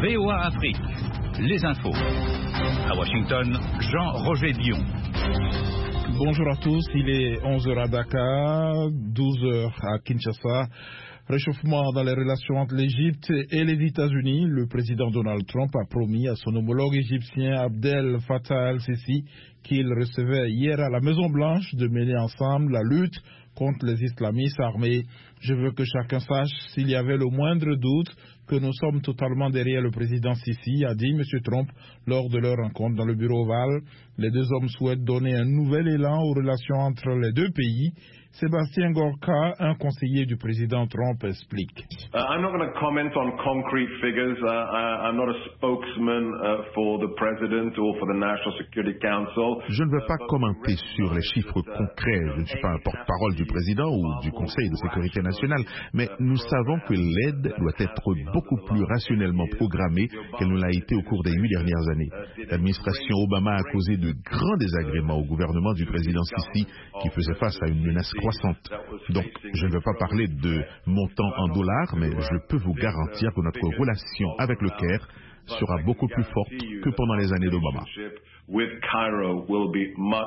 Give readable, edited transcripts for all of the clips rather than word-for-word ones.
VOA Afrique, les infos. À Washington, Jean-Roger Dion. Bonjour à tous, il est 11h à Dakar, 12h à Kinshasa. Réchauffement dans les relations entre l'Égypte et les États-Unis. Le président Donald Trump a promis à son homologue égyptien Abdel Fattah el-Sisi qu'il recevait hier à la Maison-Blanche de mener ensemble la lutte contre les islamistes armés. Je veux que chacun sache, s'il y avait le moindre doute, que nous sommes totalement derrière le président Sisi, a dit M. Trump lors de leur rencontre dans le bureau ovale. Les deux hommes souhaitent donner un nouvel élan aux relations entre les deux pays. Sébastien Gorka, un conseiller du président Trump, explique. I'm not going to comment on concrete figures. I'm not a spokesman for the president or for the National Security Council. Je ne veux pas commenter sur les chiffres concrets. Je ne suis pas un porte-parole du président ou du Conseil de sécurité nationale, mais nous savons que l'aide doit être beaucoup plus rationnellement programmée qu'elle ne l'a été au cours des 8 dernières années. L'administration Obama a causé de grands désagréments au gouvernement du président Sisi, qui faisait face à une menace croissante. Donc, je ne veux pas parler de montant en dollars, mais je peux vous garantir que notre relation avec le Caire sera beaucoup plus forte que pendant les années d'Obama. With Cairo will be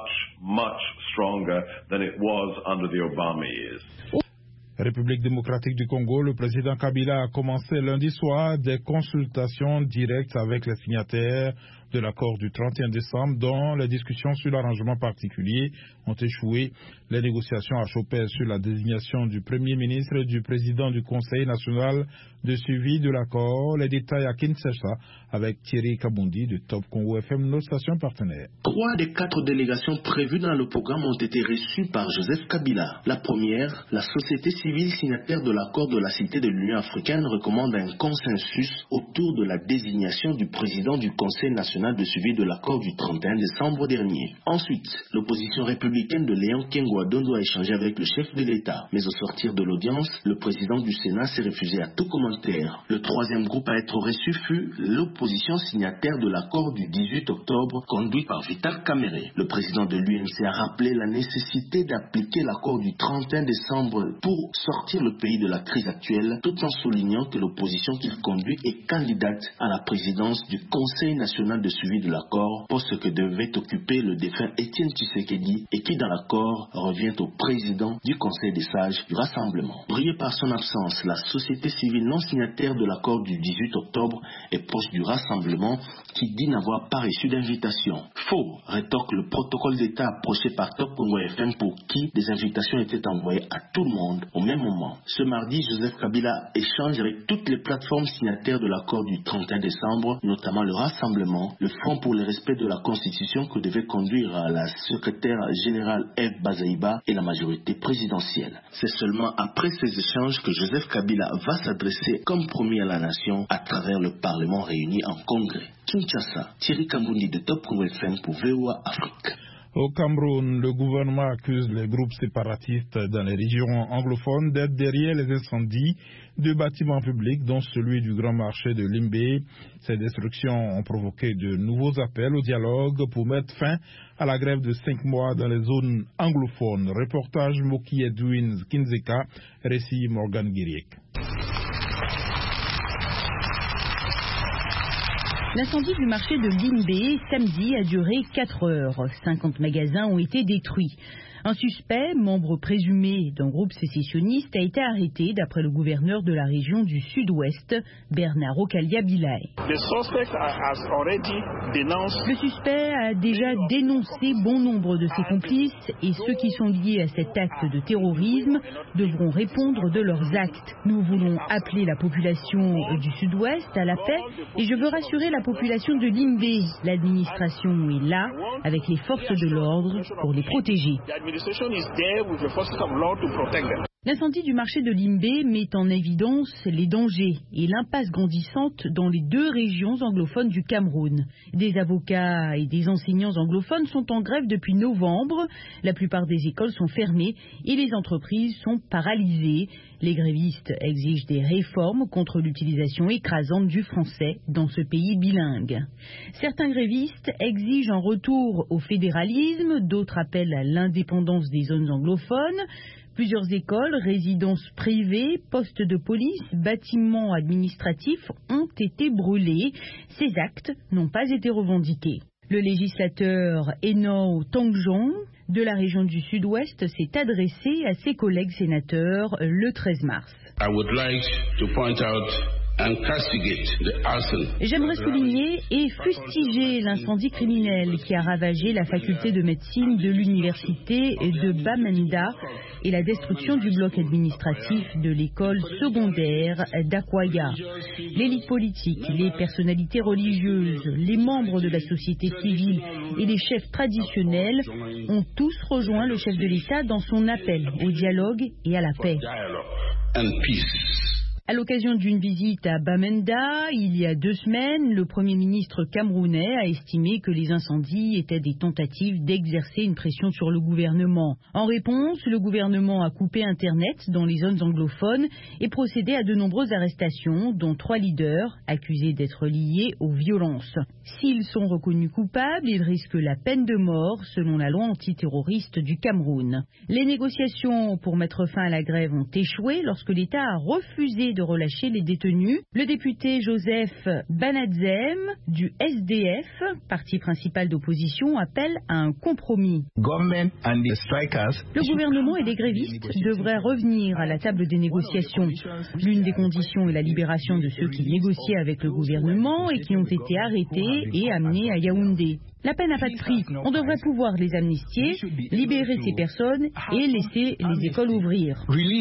much stronger than it was under the Obama years. République démocratique du Congo, le président Kabila a commencé lundi soir des consultations directes avec les signataires de l'accord du 31 décembre dont les discussions sur l'arrangement particulier ont échoué. Les négociations achopèrent sur la désignation du Premier ministre et du président du Conseil national de suivi de l'accord. Les détails à Kinshasa avec Thierry Kabundi de Top Congo FM, nos stations partenaires. 3 des 4 délégations prévues dans le programme ont été reçues par Joseph Kabila. La première, la société civile signataire de l'accord de la Cité de l'Union africaine, recommande un consensus autour de la désignation du président du Conseil national de suivi de l'accord du 31 décembre dernier. Ensuite, l'opposition républicaine de Léon Kengo-Adondo a échangé avec le chef de l'État. Mais au sortir de l'audience, le président du Sénat s'est refusé à tout commentaire. Le troisième groupe à être reçu fut l'opposition signataire de l'accord du 18 octobre conduit par Vital Kamerhe. Le président de l'UNC a rappelé la nécessité d'appliquer l'accord du 31 décembre pour sortir le pays de la crise actuelle, tout en soulignant que l'opposition qu'il conduit est candidate à la présidence du Conseil national de suivi de l'accord, poste que devait occuper le défunt Étienne Tshisekedi et qui dans l'accord revient au président du Conseil des sages du Rassemblement. Brillée par son absence, la société civile non signataire de l'accord du 18 octobre est proche du Rassemblement qui dit n'avoir pas reçu d'invitation. Faux, rétorque le protocole d'État approché par Top Congo FM pour qui des invitations étaient envoyées à tout le monde au même moment. Ce mardi, Joseph Kabila échange avec toutes les plateformes signataires de l'accord du 31 décembre, notamment le Rassemblement, le Front pour le respect de la Constitution que devait conduire la secrétaire générale Eve Bazaïba et la majorité présidentielle. C'est seulement après ces échanges que Joseph Kabila va s'adresser comme promis à la nation à travers le Parlement réuni en congrès. Kinshasa, Thierry Kambundi de Top Congo FM pour VOA Afrique. Au Cameroun, le gouvernement accuse les groupes séparatistes dans les régions anglophones d'être derrière les incendies de bâtiments publics, dont celui du grand marché de Limbé. Ces destructions ont provoqué de nouveaux appels au dialogue pour mettre fin à la grève de 5 mois dans les zones anglophones. Reportage Moki Edwin Kinzeka, récit Morgan Guiriek. L'incendie du marché de Limbé, samedi, a duré 4 heures. 50 magasins ont été détruits. Un suspect, membre présumé d'un groupe sécessionniste, a été arrêté d'après le gouverneur de la région du Sud-Ouest, Bernard Okalia-Bilaye. Le suspect a déjà dénoncé bon nombre de ses complices et ceux qui sont liés à cet acte de terrorisme devront répondre de leurs actes. Nous voulons appeler la population du Sud-Ouest à la paix et je veux rassurer la population de Limbé. L'administration est là avec les forces de l'ordre pour les protéger. L'incendie du marché de Limbé met en évidence les dangers et l'impasse grandissante dans les 2 régions anglophones du Cameroun. Des avocats et des enseignants anglophones sont en grève depuis novembre. La plupart des écoles sont fermées et les entreprises sont paralysées. Les grévistes exigent des réformes contre l'utilisation écrasante du français dans ce pays bilingue. Certains grévistes exigent un retour au fédéralisme, d'autres appellent à l'indépendance des zones anglophones. Plusieurs écoles, résidences privées, postes de police, bâtiments administratifs ont été brûlés. Ces actes n'ont pas été revendiqués. Le législateur Eno Tongjon de la région du Sud-Ouest s'est adressé à ses collègues sénateurs le 13 mars. I would like to point out and castigate the arson. J'aimerais souligner et fustiger l'incendie criminel qui a ravagé la faculté de médecine de l'université de Bamenda et la destruction du bloc administratif de l'école secondaire d'Akwaya. L'élite politique, les personnalités religieuses, les membres de la société civile et les chefs traditionnels ont tous rejoint le chef de l'État dans son appel au dialogue et à la paix. À l'occasion d'une visite à Bamenda, il y a 2 semaines, le Premier ministre camerounais a estimé que les incendies étaient des tentatives d'exercer une pression sur le gouvernement. En réponse, le gouvernement a coupé Internet dans les zones anglophones et procédé à de nombreuses arrestations, dont 3 leaders accusés d'être liés aux violences. S'ils sont reconnus coupables, ils risquent la peine de mort selon la loi antiterroriste du Cameroun. Les négociations pour mettre fin à la grève ont échoué lorsque l'État a refusé de relâcher les détenus. Le député Joseph Banadzem du SDF, parti principal d'opposition, appelle à un compromis. Le gouvernement et les grévistes devraient revenir à la table des négociations. L'une des conditions est la libération de ceux qui négociaient avec le gouvernement et qui ont été arrêtés et amenés à Yaoundé. La paix n'a pas de prix. On devrait pouvoir les amnistier, libérer ces personnes et laisser les écoles ouvrir.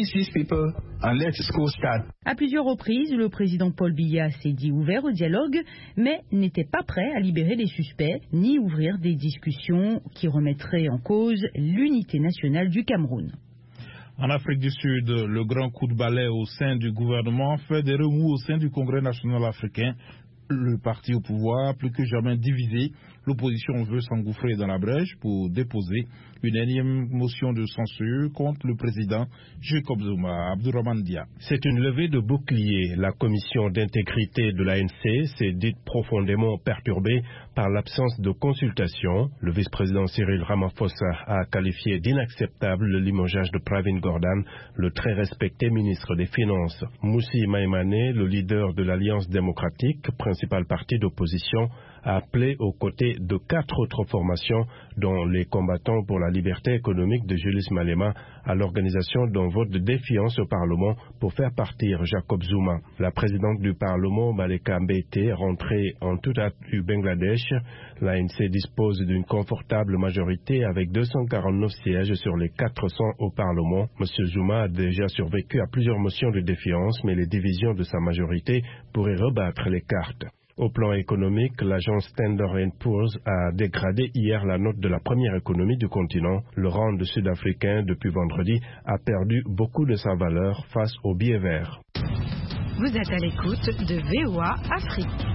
À plusieurs reprises, le président Paul Biya s'est dit ouvert au dialogue, mais n'était pas prêt à libérer les suspects ni ouvrir des discussions qui remettraient en cause l'unité nationale du Cameroun. En Afrique du Sud, le grand coup de balai au sein du gouvernement fait des remous au sein du Congrès national africain. Le parti au pouvoir, plus que jamais divisé, l'opposition veut s'engouffrer dans la brèche pour déposer une énième motion de censure contre le président Jacob Zuma. Abdourahmane Dia. C'est une levée de bouclier. La commission d'intégrité de l'ANC s'est dite profondément perturbée par l'absence de consultation. Le vice-président Cyril Ramaphosa a qualifié d'inacceptable le limogeage de Pravin Gordhan, le très respecté ministre des Finances. Moussi Maïmane, le leader de l'Alliance démocratique, principal parti d'opposition, a appelé aux côtés de 4 autres formations, dont les combattants pour la liberté économique de Julius Malema, à l'organisation d'un vote de défiance au Parlement pour faire partir Jacob Zuma. La présidente du Parlement, Baleka Mbete, rentrée en toute hâte du Bangladesh. L'ANC dispose d'une confortable majorité avec 249 sièges sur les 400 au Parlement. M. Zuma a déjà survécu à plusieurs motions de défiance, mais les divisions de sa majorité pourraient rebattre les cartes. Au plan économique, l'agence Standard & Poor's a dégradé hier la note de la première économie du continent. Le rand sud-africain, depuis vendredi, a perdu beaucoup de sa valeur face au billet vert. Vous êtes à l'écoute de VOA Afrique.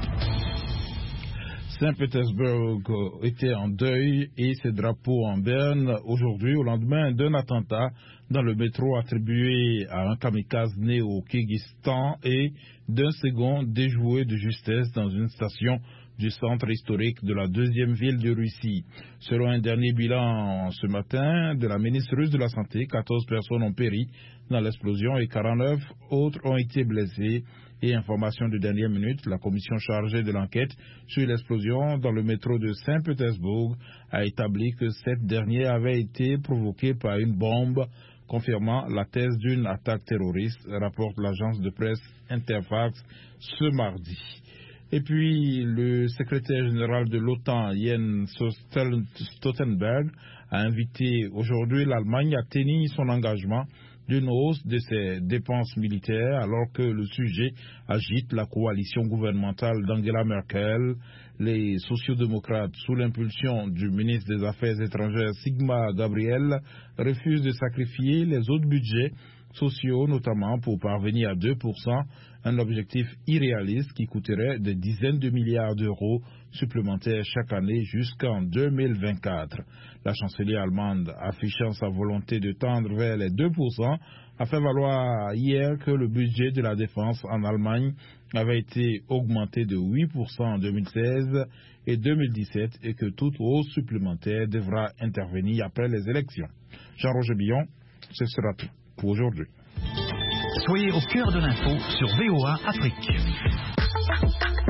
Saint-Pétersbourg était en deuil et ses drapeaux en berne aujourd'hui au lendemain d'un attentat dans le métro attribué à un kamikaze né au Kyrgyzstan et d'un second déjoué de justesse dans une station du centre historique de la deuxième ville de Russie. Selon un dernier bilan ce matin de la ministre russe de la Santé, 14 personnes ont péri dans l'explosion et 49 autres ont été blessées. Et information de dernière minute, la commission chargée de l'enquête sur l'explosion dans le métro de Saint-Pétersbourg a établi que cette dernière avait été provoquée par une bombe, confirmant la thèse d'une attaque terroriste, rapporte l'agence de presse Interfax ce mardi. Et puis, le secrétaire général de l'OTAN, Jens Stoltenberg, a invité aujourd'hui l'Allemagne à tenir son engagement d'une hausse de ses dépenses militaires alors que le sujet agite la coalition gouvernementale d'Angela Merkel. Les sociodémocrates, sous l'impulsion du ministre des Affaires étrangères Sigmar Gabriel, refusent de sacrifier les autres budgets sociaux, notamment pour parvenir à 2%, un objectif irréaliste qui coûterait des dizaines de milliards d'euros supplémentaires chaque année jusqu'en 2024. La chancelière allemande, affichant sa volonté de tendre vers les 2%, a fait valoir hier que le budget de la défense en Allemagne avait été augmenté de 8% en 2016 et 2017 et que toute hausse supplémentaire devra intervenir après les élections. Jean-Roger Billon. Ce sera tout pour aujourd'hui. Soyez au cœur de l'info sur VOA Afrique.